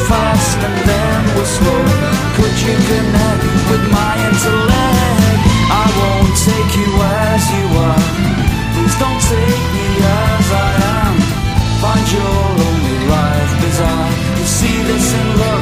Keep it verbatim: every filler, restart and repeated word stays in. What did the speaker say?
fast and then we're slow? Could you connect with my intellect? I won't take you as you are. Please don't take me as I am. Find your lonely life bizarre. You see this in love.